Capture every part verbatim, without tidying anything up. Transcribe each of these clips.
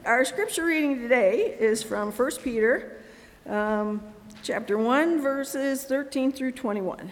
Our scripture reading today is from First Peter, um, chapter one, verses thirteen through twenty-one.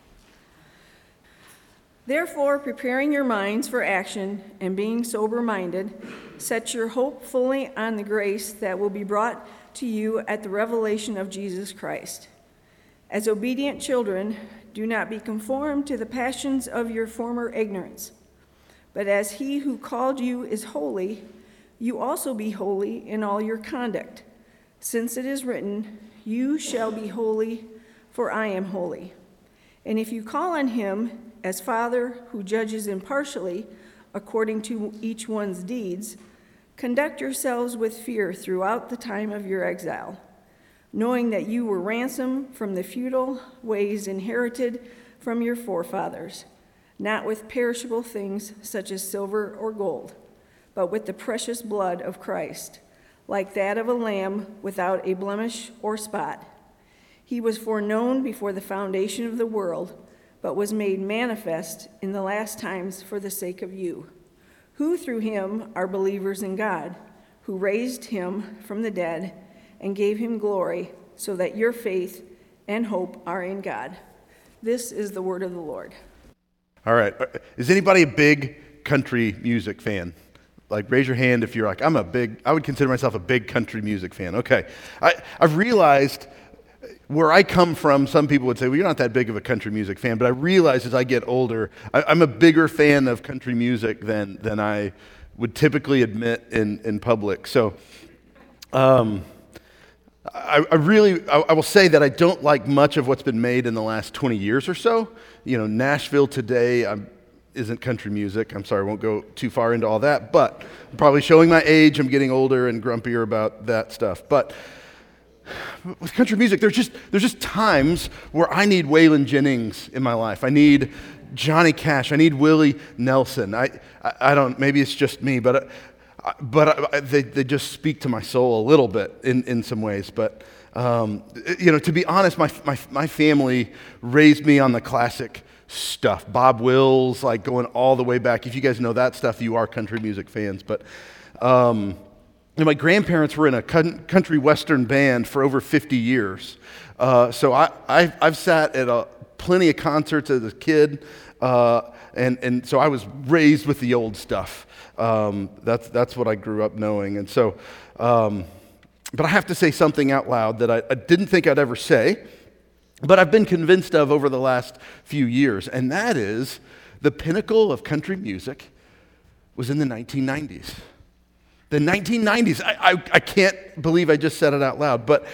Therefore, preparing your minds for action and being sober-minded, set your hope fully on the grace that will be brought to you at the revelation of Jesus Christ. As obedient children, do not be conformed to the passions of your former ignorance, but as he who called you is holy, you also be holy in all your conduct, since it is written, "You shall be holy, for I am holy." And if you call on him as Father who judges impartially according to each one's deeds, conduct yourselves with fear throughout the time of your exile, knowing that you were ransomed from the futile ways inherited from your forefathers, not with perishable things such as silver or gold, but with the precious blood of Christ, like that of a lamb without a blemish or spot. He was foreknown before the foundation of the world, but was made manifest in the last times for the sake of you, who through him are believers in God, who raised him from the dead and gave him glory, so that your faith and hope are in God. This is the word of the Lord. All right. Is anybody a big country music fan? Like, raise your hand if you're like, I'm a big, I would consider myself a big country music fan. Okay. I, I've realized where I come from, some people would say, well, you're not that big of a country music fan, but I realize as I get older, I, I'm a bigger fan of country music than than I would typically admit in, in public. So um, I, I really, I, I will say that I don't like much of what's been made in the last twenty years or so. You know, Nashville Today, I'm, isn't country music. I'm sorry, I won't go too far into all that, but I'm probably showing my age. I'm getting older and grumpier about that stuff. But with country music, there's just there's just times where I need Waylon Jennings in my life. I need Johnny Cash. I need Willie Nelson. I I, I don't. Maybe it's just me, but uh, but I, they they just speak to my soul a little bit in, in some ways. But um, you know, to be honest, my my my family raised me on the classic stuff. Bob Wills, like going all the way back. If you guys know that stuff, you are country music fans. But um, and my grandparents were in a country western band for over fifty years. Uh, so I, I, I've sat at a, plenty of concerts as a kid, uh, and, and so I was raised with the old stuff. Um, that's, that's what I grew up knowing. And so, um, but I have to say something out loud that I, I didn't think I'd ever say, but I've been convinced of over the last few years, and that is the pinnacle of country music was in the nineteen nineties. The nineteen nineties, I, I, I can't believe I just said it out loud, but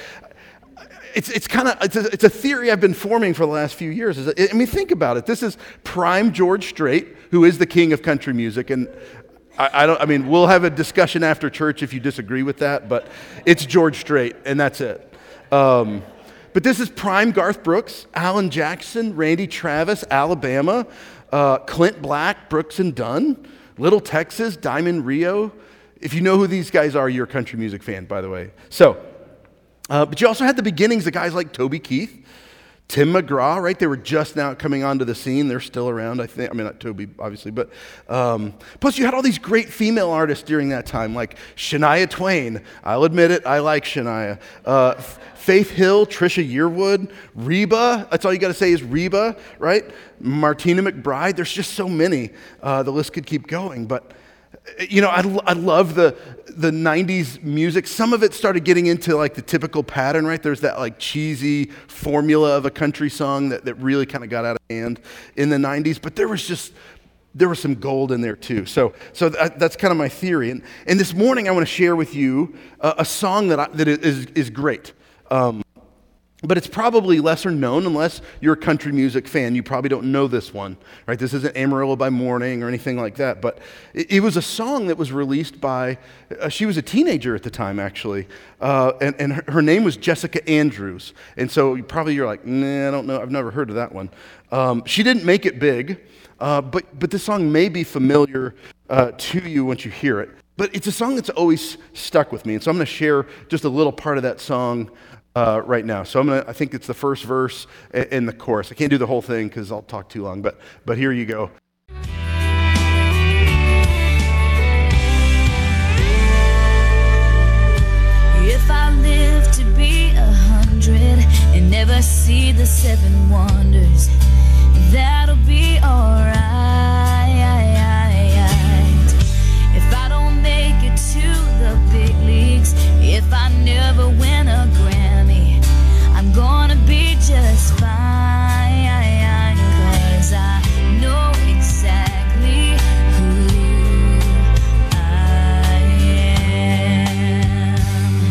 it's it's kind of, it's a, it's a theory I've been forming for the last few years. Is that, I mean, think about it. This is prime George Strait, who is the king of country music, and I, I don't, I mean, we'll have a discussion after church if you disagree with that, but it's George Strait, and that's it. Um, but this is prime Garth Brooks, Alan Jackson, Randy Travis, Alabama, uh, Clint Black, Brooks and Dunn, Little Texas, Diamond Rio. If you know who these guys are, you're a country music fan, by the way. So, uh, but you also had the beginnings of guys like Toby Keith, Tim McGraw, right? They were just now coming onto the scene. They're still around, I think. I mean, not Toby, obviously, but um, plus you had all these great female artists during that time, like Shania Twain. I'll admit it, I like Shania. Uh, Faith Hill, Trisha Yearwood, Reba. That's all you got to say is Reba, right? Martina McBride. There's just so many. Uh, the list could keep going, but you know, I, I love the the nineties music. Some of it started getting into like the typical pattern, right? There's that like cheesy formula of a country song that, that really kind of got out of hand in the nineties. But there was just, there was some gold in there too. So so that, that's kind of my theory. And, and this morning I want to share with you a, a song that I, that is, is great. Um, But it's probably lesser known unless you're a country music fan. You probably don't know this one, right? This isn't Amarillo by Morning or anything like that. But it, it was a song that was released by, uh, she was a teenager at the time, actually. Uh, and and her, her name was Jessica Andrews. And so you probably you're like, nah, I don't know. I've never heard of that one. Um, she didn't make it big, uh, but, but this song may be familiar uh, to you once you hear it. But it's a song that's always stuck with me. And so I'm going to share just a little part of that song Uh, right now. So I'm gonna, I think it's the first verse and the chorus. I can't do the whole thing because I'll talk too long, but but here you go. see the seven wonders, that'll be alright. If I don't make it to the big leagues, if I never win a Grammy, I'm gonna be just fine, 'cause I know exactly who I am.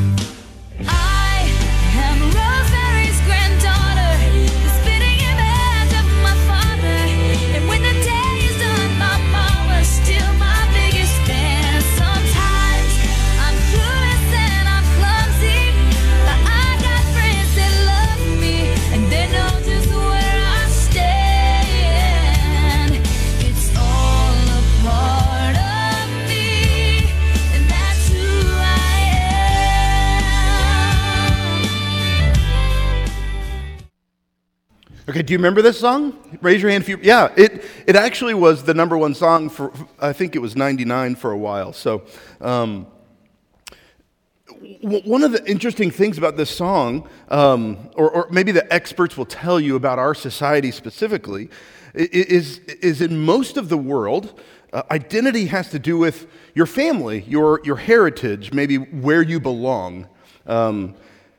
I am Rosemary's granddaughter, the spitting image of my father. And when the day is done, my mama's still my biggest fan. Sometimes I'm clueless and I'm clumsy, but I got friends that love me and they know just where I stand. It's all a part of me, and that's who I am. Okay, do you remember this song? Raise your hand if you, yeah, it, it actually was the number one song for, I think it was ninety-nine for a while. So, um, w- one of the interesting things about this song, um, or, or maybe the experts will tell you about our society specifically, i- is, is in most of the world, uh, identity has to do with your family, your, your heritage, maybe where you belong. Um,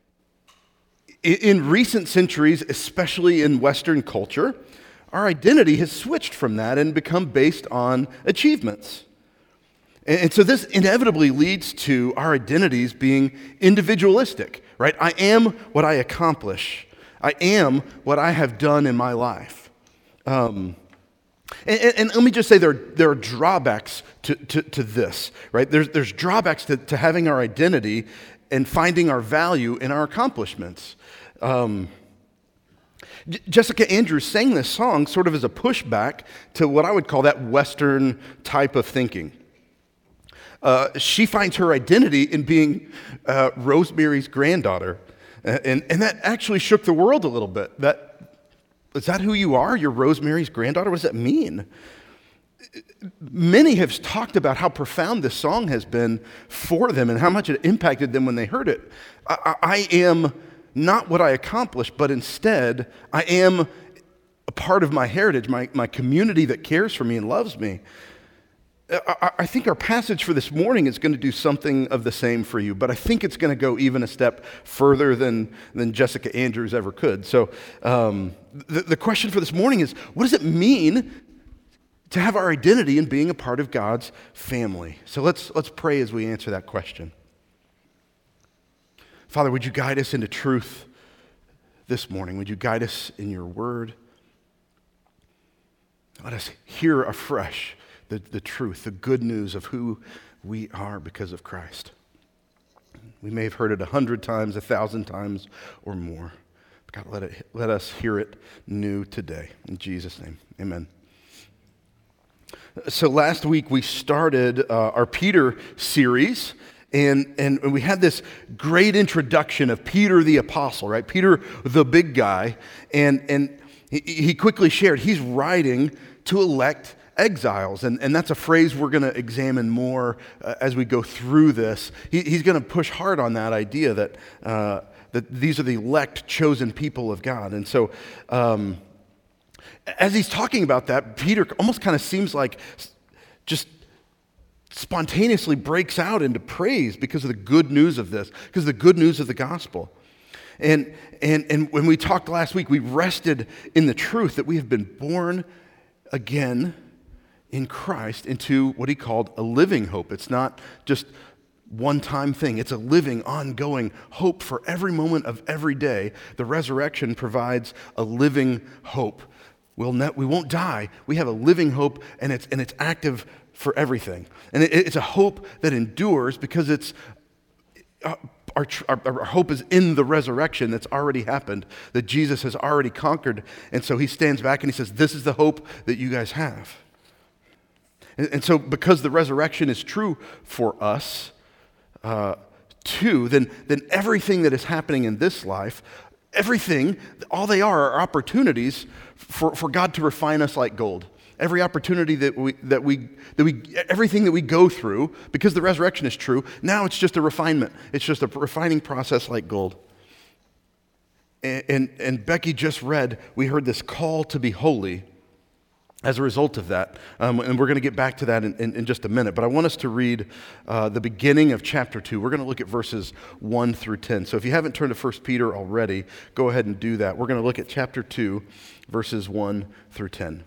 In recent centuries, especially in Western culture, our identity has switched from that and become based on achievements. And so this inevitably leads to our identities being individualistic, right? I am what I accomplish. I am what I have done in my life. Um, and, and, and let me just say there, there are drawbacks to, to, to this, right? There's, there's drawbacks to, to having our identity and finding our value in our accomplishments. Um, J- Jessica Andrews sang this song sort of as a pushback to what I would call that Western type of thinking. Uh, she finds her identity in being uh, Rosemary's granddaughter, and, and that actually shook the world a little bit. That, is that who you are? You're Rosemary's granddaughter? What does that mean? Many have talked about how profound this song has been for them and how much it impacted them when they heard it. I, I, I am not what I accomplished, but instead, I am a part of my heritage, my, my community that cares for me and loves me. I, I think our passage for this morning is going to do something of the same for you, but I think it's going to go even a step further than, than Jessica Andrews ever could. So um, the, the question for this morning is, what does it mean to have our identity in being a part of God's family? So let's, let's pray as we answer that question. Father, would you guide us into truth this morning? Would you guide us in your word? Let us hear afresh the, the truth, the good news of who we are because of Christ. We may have heard it a hundred times, a thousand times, or more. God, let it, let us hear it new today. In Jesus' name, amen. So last week we started uh, our Peter series, and, and we had this great introduction of Peter the apostle, right? Peter the big guy, and, and he, he quickly shared he's writing to elect exiles, and, and that's a phrase we're going to examine more uh, as we go through this. He, he's going to push hard on that idea that, uh, that these are the elect, chosen people of God. And so um, as he's talking about that, Peter almost kind of seems like just spontaneously breaks out into praise because of the good news of this, because of the good news of the gospel. And, and, and when we talked last week, we rested in the truth that we have been born again in Christ into what he called a living hope. It's not just one-time thing. It's a living, ongoing hope for every moment of every day. The resurrection provides a living hope. We'll ne- we won't die. We have a living hope, and it's, and it's active for everything. And it, it's a hope that endures because it's uh, our, our, our hope is in the resurrection that's already happened, that Jesus has already conquered. And so he stands back and he says, this is the hope that you guys have. And, and so because the resurrection is true for us, uh, too, then, then everything that is happening in this life, everything, all they are are opportunities for, for God to refine us like gold. Every opportunity that we, that we, that we, everything that we go through, because the resurrection is true, now it's just a refinement. It's just a refining process like gold. And, and, and Becky just read, we heard this call to be holy as a result of that. Um, and we're going to get back to that in, in, in just a minute. But I want us to read uh, the beginning of chapter two. We're going to look at verses one through ten. So if you haven't turned to First Peter already, go ahead and do that. We're going to look at chapter two, verses one through ten.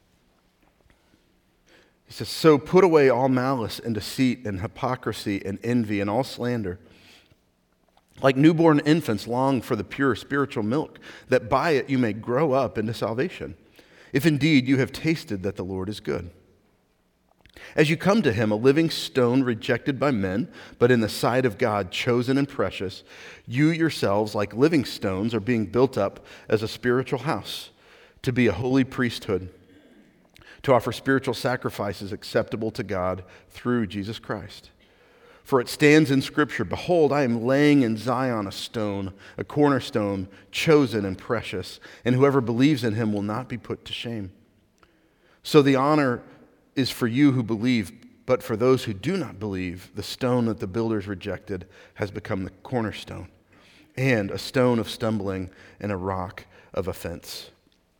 He says, "So put away all malice and deceit and hypocrisy and envy and all slander. Like newborn infants, long for the pure spiritual milk, that by it you may grow up into salvation, if indeed you have tasted that the Lord is good. As you come to him, a living stone rejected by men, but in the sight of God chosen and precious, you yourselves, like living stones, are being built up as a spiritual house, to be a holy priesthood, to offer spiritual sacrifices acceptable to God through Jesus Christ. For it stands in Scripture, behold, I am laying in Zion a stone, a cornerstone, chosen and precious, and whoever believes in him will not be put to shame. So the honor is for you who believe, but for those who do not believe, the stone that the builders rejected has become the cornerstone, and a stone of stumbling and a rock of offense.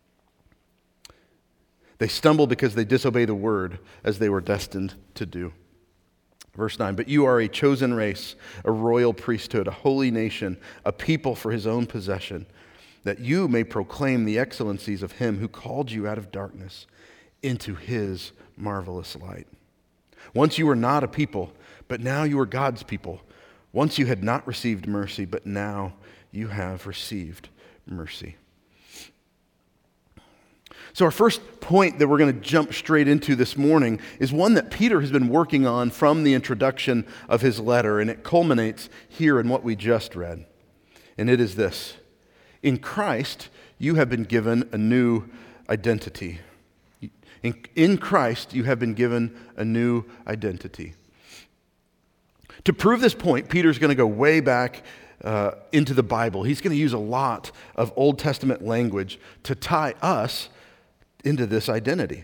They stumble because they disobey the word, as they were destined to do." Verse nine, "But you are a chosen race, a royal priesthood, a holy nation, a people for his own possession, that you may proclaim the excellencies of him who called you out of darkness into his marvelous light. Once you were not a people, but now you are God's people. Once you had not received mercy, but now you have received mercy." So our first point that we're going to jump straight into this morning is one that Peter has been working on from the introduction of his letter, and it culminates here in what we just read. And it is this: in Christ, you have been given a new identity. In, in Christ, you have been given a new identity. To prove this point, Peter's going to go way back uh, into the Bible. He's going to use a lot of Old Testament language to tie us into this identity.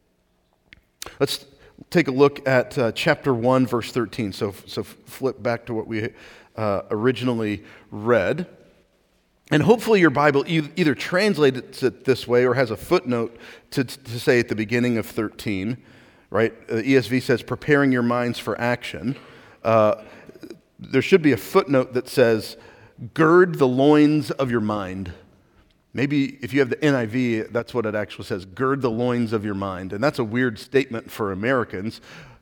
Let's take a look at uh, chapter one, verse thirteen. So, so flip back to what we uh, originally read. And hopefully your Bible e- either translates it this way or has a footnote to, to say at the beginning of thirteen, right? Uh, E S V says, "preparing your minds for action." Uh, there should be a footnote that says, "gird the loins of your mind." Maybe if you have the N I V, that's what it actually says, "gird the loins of your mind." And that's a weird statement for Americans.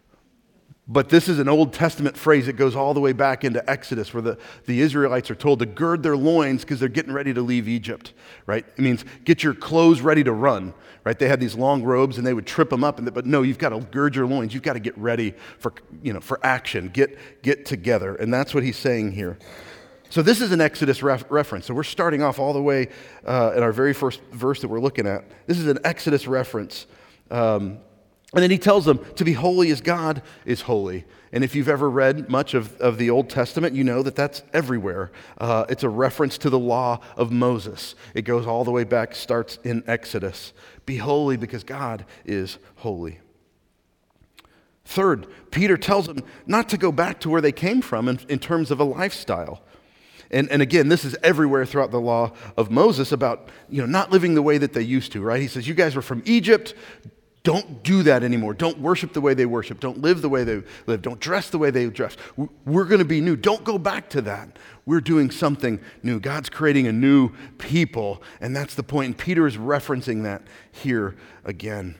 But this is an Old Testament phrase that goes all the way back into Exodus, where the, the Israelites are told to gird their loins because they're getting ready to leave Egypt, right? It means get your clothes ready to run, right? They had these long robes and they would trip them up, and they, but no, you've got to gird your loins. You've got to get ready for, you know, for action. Get, get together. And that's what he's saying here. So this is an Exodus ref- reference. So we're starting off all the way uh, in our very first verse that we're looking at. This is an Exodus reference. Um, and then he tells them to be holy as God is holy. And if you've ever read much of, of the Old Testament, you know that that's everywhere. Uh, it's a reference to the law of Moses. It goes all the way back, starts in Exodus. Be holy because God is holy. Third, Peter tells them not to go back to where they came from in, in terms of a lifestyle. And, and again, this is everywhere throughout the law of Moses about, you know, not living the way that they used to, right? He says, you guys were from Egypt. Don't do that anymore. Don't worship the way they worship. Don't live the way they live. Don't dress the way they dress. We're going to be new. Don't go back to that. We're doing something new. God's creating a new people, and that's the point. And Peter is referencing that here again.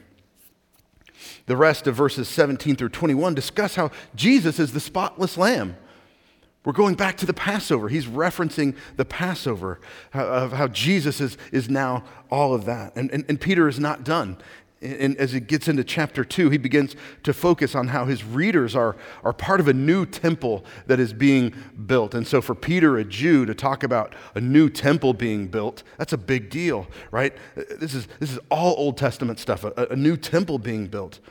The rest of verses seventeen through twenty-one discuss how Jesus is the spotless lamb. We're going back to the Passover. He's referencing the Passover, how, of how Jesus is, is now all of that. And, and, and Peter is not done. And as he gets into chapter two, he begins to focus on how his readers are, are part of a new temple that is being built. And so for Peter, a Jew, to talk about a new temple being built, that's a big deal, right? This is, this is all Old Testament stuff, a, a new temple being built.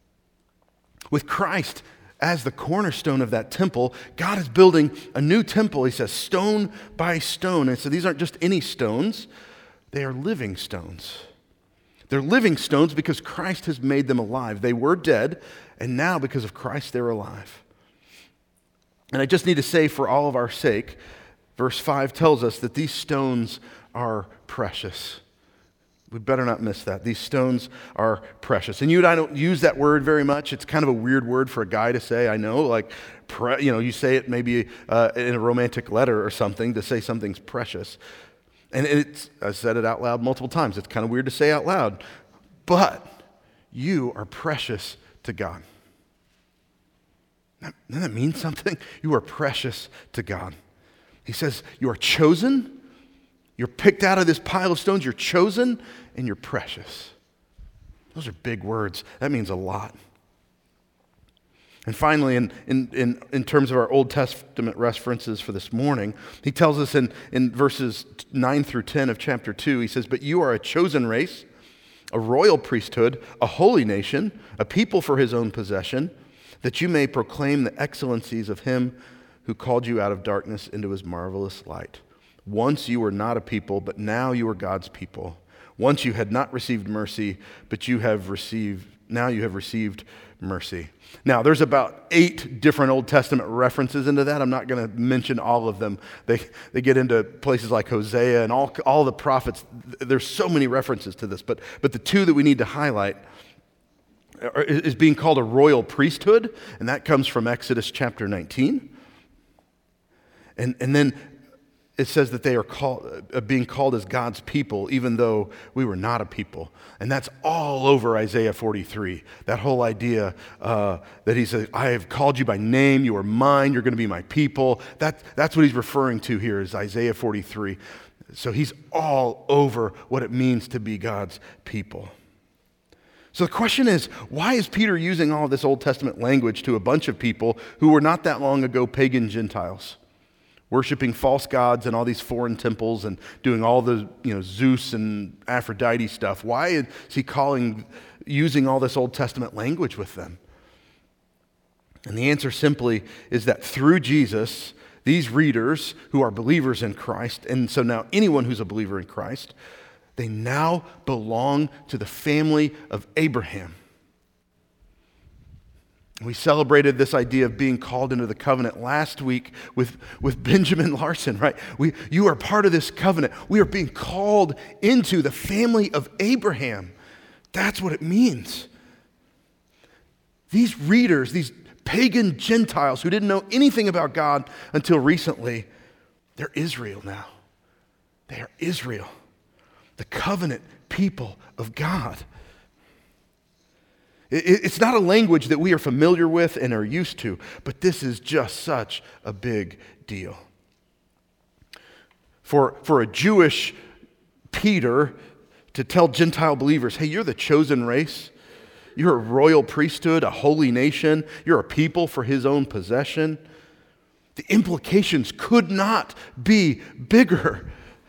With Christ as the cornerstone of that temple, God is building a new temple, he says, stone by stone. And so these aren't just any stones, they are living stones. They're living stones because Christ has made them alive. They were dead, and now because of Christ, they're alive. And I just need to say for all of our sake, Verse five tells us that these stones are precious. We better not miss that. These stones are precious. And you and I don't use that word very much. It's kind of a weird word for a guy to say, I know. Like, pre- you know, you say it maybe uh, in a romantic letter or something, to say something's precious. And it's, I said it out loud multiple times. It's kind of weird to say out loud. But you are precious to God. Doesn't that mean something? You are precious to God. He says you are chosen. You're picked out of this pile of stones. You're chosen and you're precious. Those are big words. That means a lot. And finally, in, in, in, in terms of our Old Testament references for this morning, he tells us in, in verses nine through ten of chapter two, he says, "But you are a chosen race, a royal priesthood, a holy nation, a people for his own possession, that you may proclaim the excellencies of him who called you out of darkness into his marvelous light. Once you were not a people, but now you are God's people. Once you had not received mercy, but you have received, now you have received mercy." Now, there's about eight different Old Testament references into that. I'm not going to mention all of them. They they get into places like Hosea and all, all the prophets. There's so many references to this, but, but the two that we need to highlight are, is being called a royal priesthood, and that comes from Exodus chapter nineteen. And, and then it says that they are called, uh, being called as God's people, even though we were not a people. And that's all over Isaiah forty-three. That whole idea uh, that he says, I have called you by name, you are mine, you're going to be my people. That, that's what he's referring to here is Isaiah forty-three. So he's all over what it means to be God's people. So the question is, why is Peter using all this Old Testament language to a bunch of people who were not that long ago pagan Gentiles, worshiping false gods and all these foreign temples and doing all the, you know, Zeus and Aphrodite stuff? Why is he calling, using all this Old Testament language with them? And the answer simply is that through Jesus, these readers who are believers in Christ, and so now anyone who's a believer in Christ, they now belong to the family of Abraham. We celebrated this idea of being called into the covenant last week with, with Benjamin Larson, right? We, you are part of this covenant. We are being called into the family of Abraham. That's what it means. These readers, these pagan Gentiles who didn't know anything about God until recently, they're Israel now. They are Israel, the covenant people of God. It's not a language that we are familiar with and are used to, but this is just such a big deal. For, for a Jewish Peter to tell Gentile believers, hey, you're the chosen race, you're a royal priesthood, a holy nation, you're a people for his own possession, the implications could not be bigger.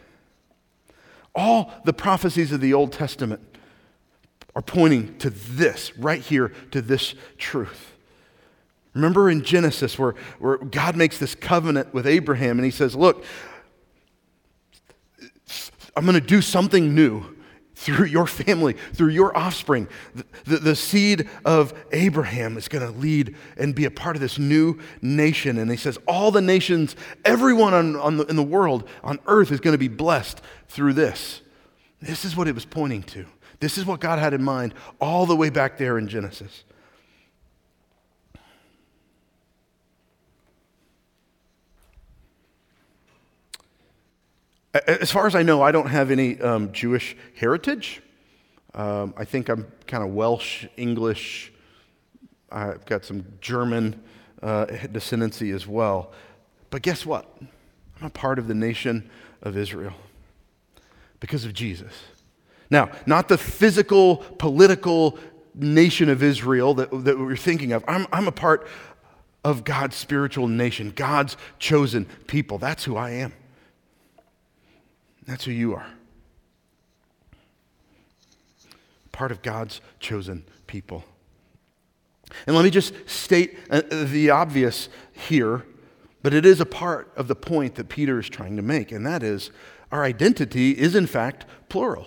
All the prophecies of the Old Testament are pointing to this, right here, to this truth. Remember in Genesis where, where God makes this covenant with Abraham and he says, look, I'm going to do something new through your family, through your offspring. The, the, the seed of Abraham is going to lead and be a part of this new nation. And he says all the nations, everyone on, on the, in the world, on earth is going to be blessed through this. This is what it was pointing to. This is what God had in mind all the way back there in Genesis. As far as I know, I don't have any um, Jewish heritage. Um, I think I'm kind of Welsh, English. I've got some German uh, descendancy as well. But guess what? I'm a part of the nation of Israel because of Jesus. Now, not the physical, political nation of Israel that, that we're thinking of. I'm, I'm a part of God's spiritual nation, God's chosen people. That's who I am. That's who you are. Part of God's chosen people. And let me just state uh, the obvious here, but it is a part of the point that Peter is trying to make, and that is our identity is in fact plural.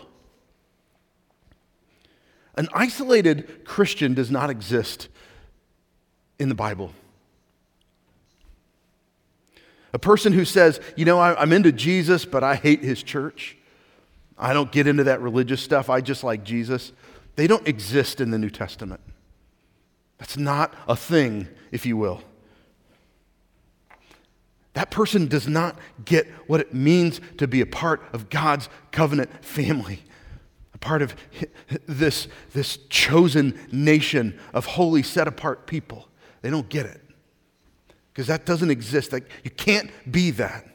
An isolated Christian does not exist in the Bible. A person who says, you know, I, I'm into Jesus, but I hate his church. I don't get into that religious stuff. I just like Jesus. They don't exist in the New Testament. That's not a thing, if you will. That person does not get what it means to be a part of God's covenant family, a part of this, this chosen nation of holy, set-apart people. They don't get it because that doesn't exist. Like, you can't be that.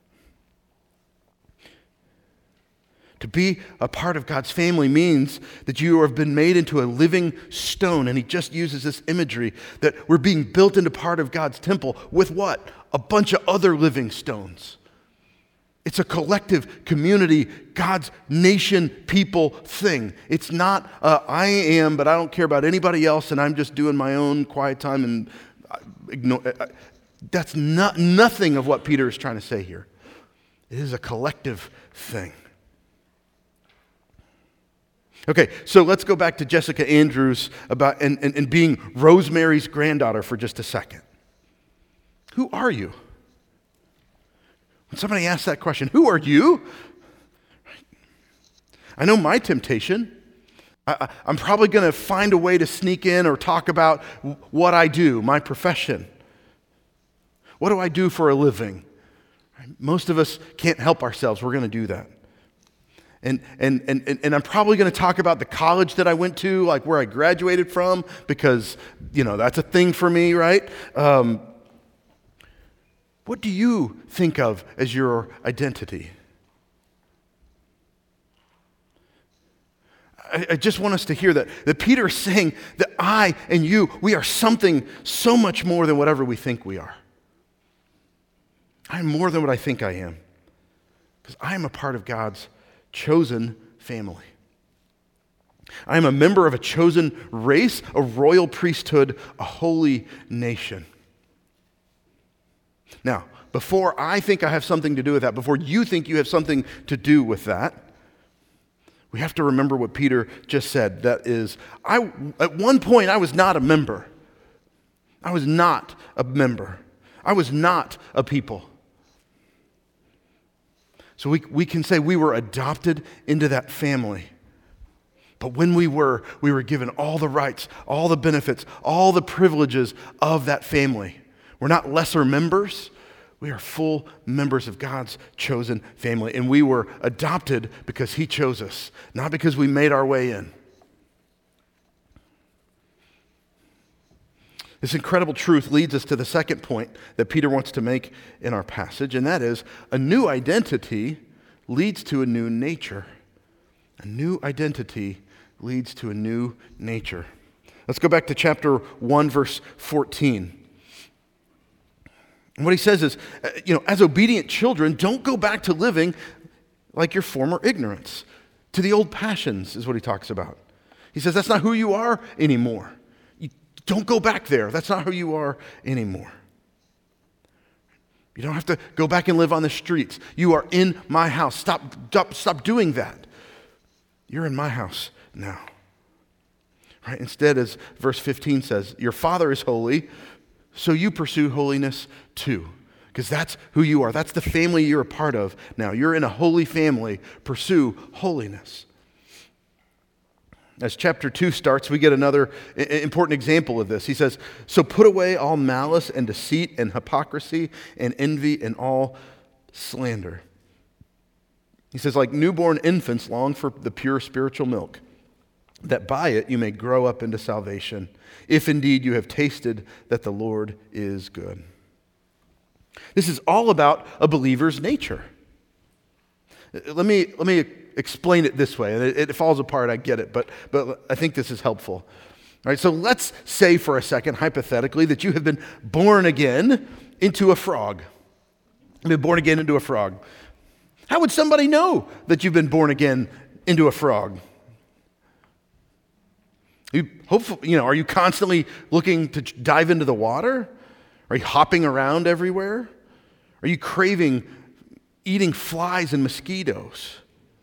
To be a part of God's family means that you have been made into a living stone, and he just uses this imagery that we're being built into part of God's temple with what? A bunch of other living stones. It's a collective community, God's nation, people thing. It's not uh, I am, but I don't care about anybody else, and I'm just doing my own quiet time and ignore. That's not nothing of what Peter is trying to say here. It is a collective thing. Okay, so let's go back to Jessica Andrews about and, and, and being Rosemary's granddaughter for just a second. Who are you? When somebody asks that question, who are you? I know my temptation. I, I, I'm probably going to find a way to sneak in or talk about what I do, my profession. What do I do for a living? Most of us can't help ourselves. We're going to do that. And, and, and, and I'm probably going to talk about the college that I went to, like where I graduated from, because, you know, that's a thing for me, right? Um, what do you think of as your identity? I, I just want us to hear that, that Peter is saying that I and you, we are something so much more than whatever we think we are. I'm more than what I think I am, because I am a part of God's chosen family. I am a member of a chosen race, a royal priesthood, a holy nation. Now, before I think I have something to do with that, before you think you have something to do with that, we have to remember what Peter just said. That is, I at one point I was not a member. I was not a member. I was not a people. So we, we can say we were adopted into that family. But when we were, we were given all the rights, all the benefits, all the privileges of that family. We're not lesser members. We are full members of God's chosen family. And we were adopted because he chose us, not because we made our way in. This incredible truth leads us to the second point that Peter wants to make in our passage, and that is a new identity leads to a new nature. A new identity leads to a new nature. Let's go back to chapter one, verse fourteen. And what he says is, you know, as obedient children, don't go back to living like your former ignorance. To the old passions is what he talks about. He says that's not who you are anymore. Don't go back there. That's not who you are anymore. You don't have to go back and live on the streets. You are in my house. Stop, stop, stop doing that. You're in my house now. Right? Instead, as verse fifteen says, your Father is holy, so you pursue holiness too. Because that's who you are. That's the family you're a part of now. You're in a holy family. Pursue holiness. As chapter two starts, we get another important example of this. He says, so put away all malice and deceit and hypocrisy and envy and all slander. He says, like newborn infants long for the pure spiritual milk, that by it you may grow up into salvation, if indeed you have tasted that the Lord is good. This is all about a believer's nature. Let me, let me explain it this way, and it, it falls apart, I get it, but, but I think this is helpful. All right, so let's say for a second, hypothetically, that you have been born again into a frog. You've been born again into a frog. How would somebody know that you've been born again into a frog? You hopefully, you know, are you constantly looking to dive into the water? Are you hopping around everywhere? Are you craving eating flies and mosquitoes?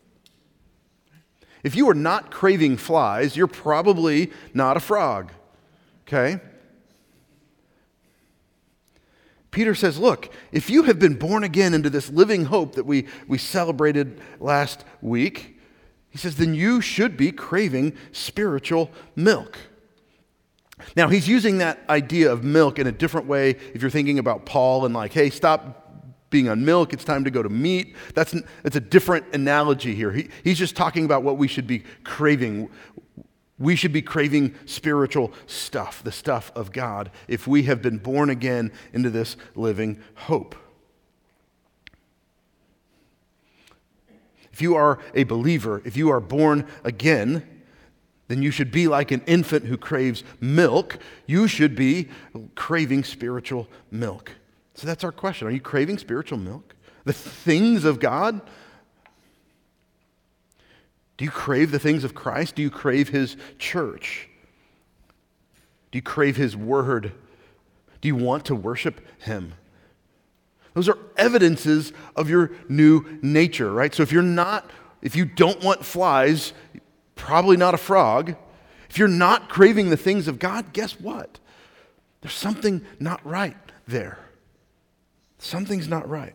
If you are not craving flies, you're probably not a frog, okay? Peter says, look, if you have been born again into this living hope that we, we celebrated last week, he says, then you should be craving spiritual milk. Now, he's using that idea of milk in a different way if you're thinking about Paul and like, hey, stop being on milk, it's time to go to meat. That's, that's a different analogy here. He, he's just talking about what we should be craving. We should be craving spiritual stuff, the stuff of God, if we have been born again into this living hope. If you are a believer, if you are born again, then you should be like an infant who craves milk. You should be craving spiritual milk. So that's our question. Are you craving spiritual milk? The things of God? Do you crave the things of Christ? Do you crave His church? Do you crave His word? Do you want to worship Him? Those are evidences of your new nature, right? So if you're not, if you don't want flies, probably not a frog. If you're not craving the things of God, guess what? There's something not right there. Something's not right.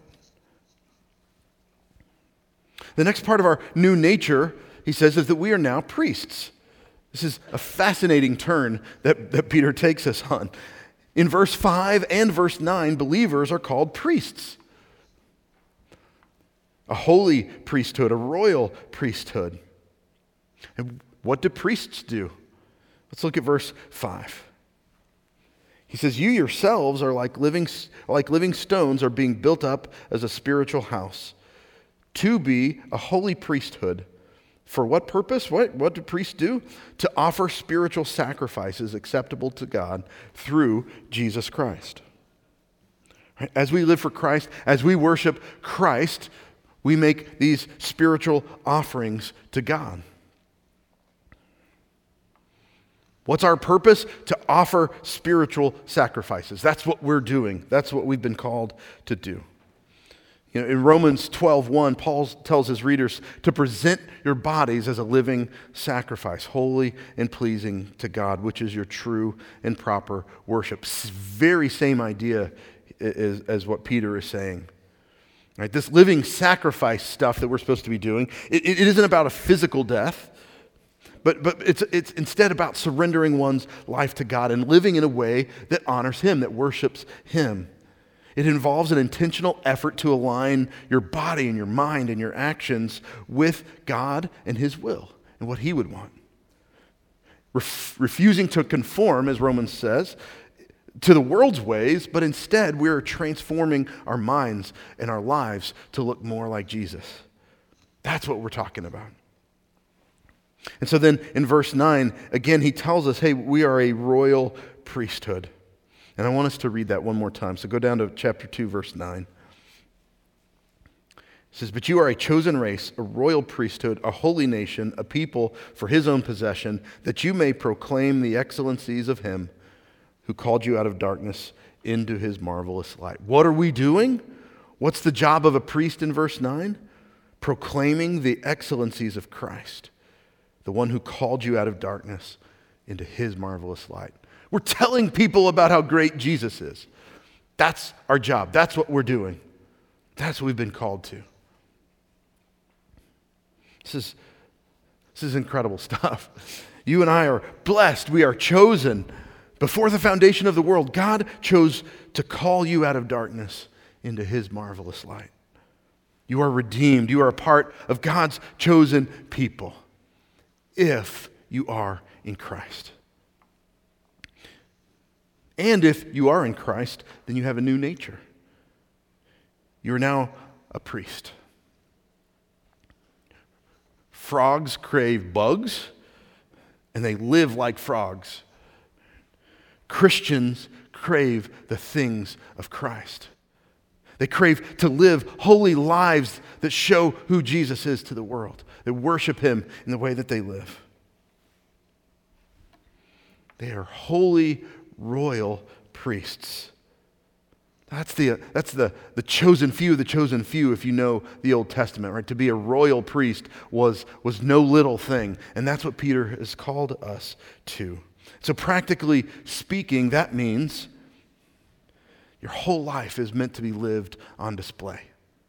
The next part of our new nature, he says, is that we are now priests. This is a fascinating turn that, that Peter takes us on. In verse five and verse nine, believers are called priests. A holy priesthood, a royal priesthood. And what do priests do? Let's look at verse five. He says, you yourselves are like living, like living stones are being built up as a spiritual house to be a holy priesthood. For what purpose? What, what do priests do? To offer spiritual sacrifices acceptable to God through Jesus Christ. As we live for Christ, as we worship Christ, we make these spiritual offerings to God. What's our purpose? To offer spiritual sacrifices. That's what we're doing. That's what we've been called to do. You know, in Romans twelve one, Paul tells his readers to present your bodies as a living sacrifice, holy and pleasing to God, which is your true and proper worship. Very same idea as, as what Peter is saying. Right? This living sacrifice stuff that we're supposed to be doing, it, it isn't about a physical death. But, but it's, it's instead about surrendering one's life to God and living in a way that honors Him, that worships Him. It involves an intentional effort to align your body and your mind and your actions with God and His will and what He would want. Ref, refusing to conform, as Romans says, to the world's ways, but instead we are transforming our minds and our lives to look more like Jesus. That's what we're talking about. And so then in verse nine, again, he tells us, hey, we are a royal priesthood. And I want us to read that one more time. So go down to chapter two, verse nine. It says, but you are a chosen race, a royal priesthood, a holy nation, a people for His own possession, that you may proclaim the excellencies of Him who called you out of darkness into His marvelous light. What are we doing? What's the job of a priest in verse nine? Proclaiming the excellencies of Christ, the one who called you out of darkness into His marvelous light. We're telling people about how great Jesus is. That's our job. That's what we're doing. That's what we've been called to. This is, this is incredible stuff. You and I are blessed. We are chosen. Before the foundation of the world, God chose to call you out of darkness into His marvelous light. You are redeemed. You are a part of God's chosen people if you are in Christ. And if you are in Christ, then you have a new nature. You are now a priest. Frogs crave bugs, and they live like frogs. Christians crave the things of Christ. They crave to live holy lives that show who Jesus is to the world, that worship Him in the way that they live. They are holy, royal priests. That's the that's the, the chosen few, the chosen few, if you know the Old Testament, right? To be a royal priest was, was no little thing. And that's what Peter has called us to. So practically speaking, that means Your whole life is meant to be lived on display.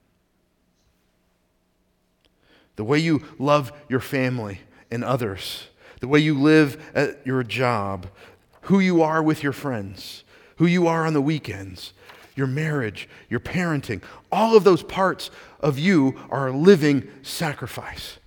The way you love your family and others, the way you live at your job, who you are with your friends, who you are on the weekends, your marriage, your parenting, all of those parts of you are a living sacrifice.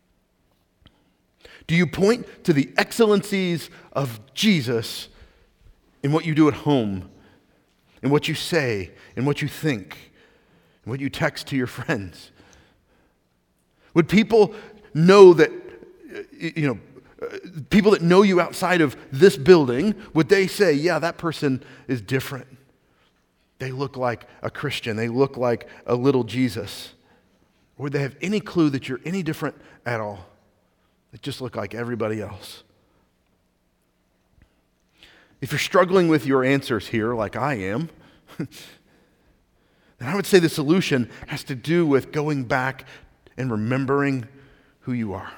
Do you point to the excellencies of Jesus in what you do at home, in what you say, in what you think, in what you text to your friends? Would people know that, you know, people that know you outside of this building, would they say, yeah, that person is different? They look like a Christian. They look like a little Jesus. Or would they have any clue that you're any different at all? They just look like everybody else. If you're struggling with your answers here, like I am, then I would say the solution has to do with going back and remembering who you are.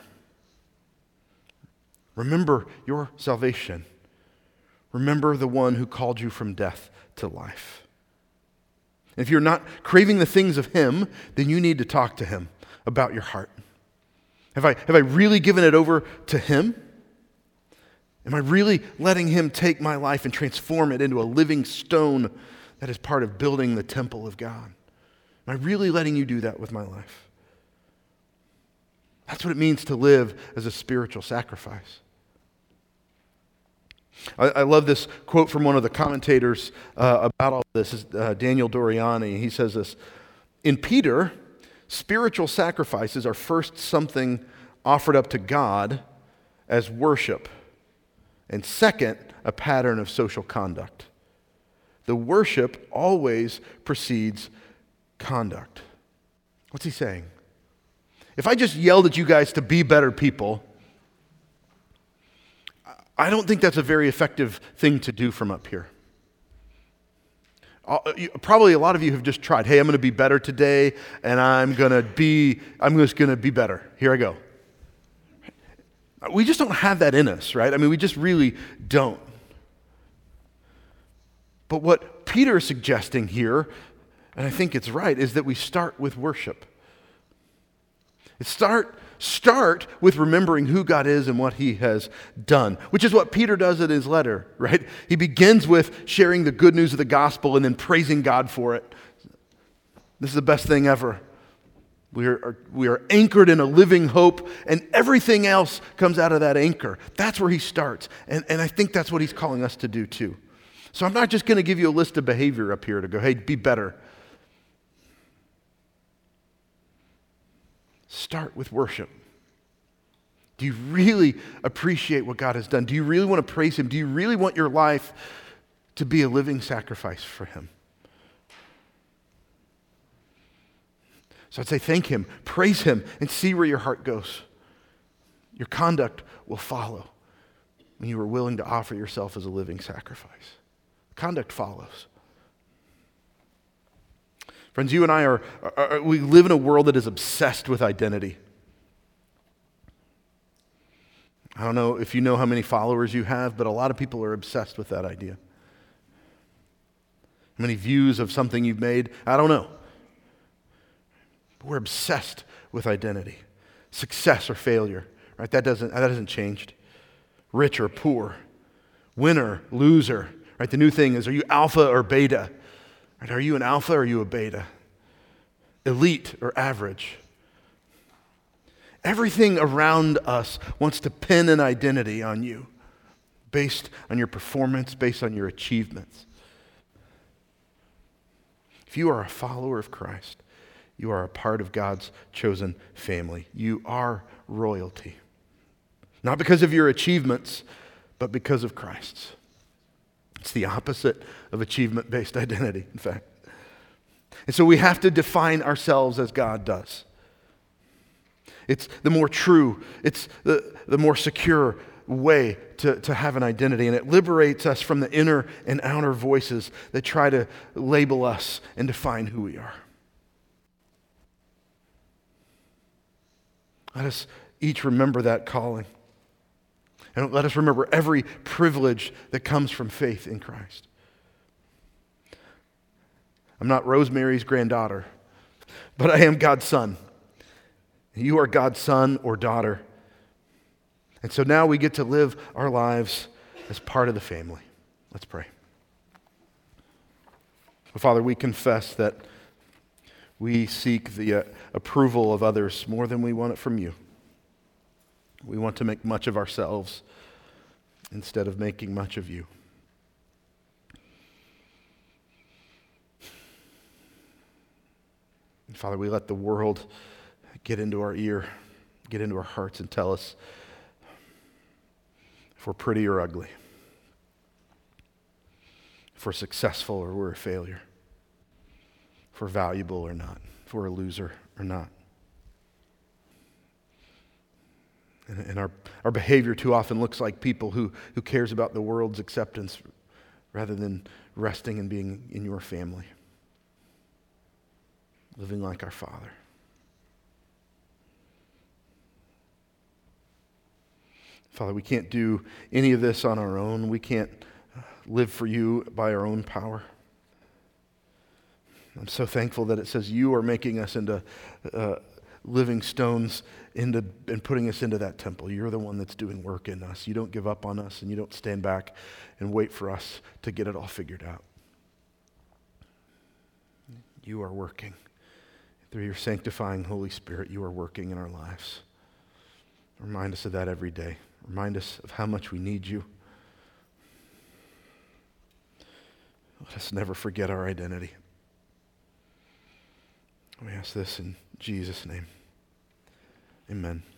Remember your salvation. Remember the one who called you from death to life. If you're not craving the things of Him, then you need to talk to Him about your heart. Have I, have I really given it over to Him? Am I really letting Him take my life and transform it into a living stone that is part of building the temple of God? Am I really letting you do that with my life? That's what it means to live as a spiritual sacrifice. I, I love this quote from one of the commentators uh, about all this, is, uh, Daniel Doriani. He says this: in Peter, spiritual sacrifices are first something offered up to God as worship, and second, a pattern of social conduct. The worship always precedes conduct. What's he saying? If I just yelled at you guys to be better people, I don't think that's a very effective thing to do from up here. Probably a lot of you have just tried, hey, I'm going to be better today, and I'm going to be, I'm just going to be better. Here I go. We just don't have that in us, right? I mean, we just really don't. But what Peter is suggesting here, and I think it's right, is that we start with worship. It start, start with remembering who God is and what He has done, which is what Peter does in his letter, right? He begins with sharing the good news of the gospel and then praising God for it. This is the best thing ever. We are, we are anchored in a living hope, and everything else comes out of that anchor. That's where he starts, and, and I think that's what he's calling us to do too. So I'm not just going to give you a list of behavior up here to go, hey, be better. Start with worship. Do you really appreciate what God has done? Do you really want to praise Him? Do you really want your life to be a living sacrifice for Him? So I'd say thank Him, praise Him, and see where your heart goes. Your conduct will follow when you are willing to offer yourself as a living sacrifice. Conduct follows. Friends, you and I are, are, we live in a world that is obsessed with identity. I don't know if you know how many followers you have, but a lot of people are obsessed with that idea. How many views of something you've made? I don't know. But we're obsessed with identity. Success or failure, right? That doesn't, that hasn't changed. Rich or poor. Winner, loser, right? The new thing is, are you alpha or beta? Right? Are you an alpha or are you a beta? Elite or average? Everything around us wants to pin an identity on you based on your performance, based on your achievements. If you are a follower of Christ, you are a part of God's chosen family. You are royalty. Not because of your achievements, but because of Christ's. It's the opposite of achievement-based identity, in fact. And so we have to define ourselves as God does. It's the more true, it's the, the more secure way to, to have an identity, and it liberates us from the inner and outer voices that try to label us and define who we are. Let us each remember that calling. And let us remember every privilege that comes from faith in Christ. I'm not Rosemary's granddaughter, but I am God's son. You are God's son or daughter. And so now we get to live our lives as part of the family. Let's pray. Well, Father, we confess that we seek the uh, approval of others more than we want it from you. We want to make much of ourselves instead of making much of you. And Father, we let the world get into our ear, get into our hearts and tell us if we're pretty or ugly, if we're successful or we're a failure, if we're valuable or not, if we're a loser or not. And, and our, our behavior too often looks like people who, who cares about the world's acceptance rather than resting and being in your family, living like our Father. Father, we can't do any of this on our own. We can't live for you by our own power. I'm so thankful that it says you are making us into uh, living stones into, and putting us into that temple. You're the one that's doing work in us. You don't give up on us, and you don't stand back and wait for us to get it all figured out. You are working. Through your sanctifying Holy Spirit, you are working in our lives. Remind us of that every day. Remind us of how much we need you. Let us never forget our identity. We ask this in Jesus' name. Amen.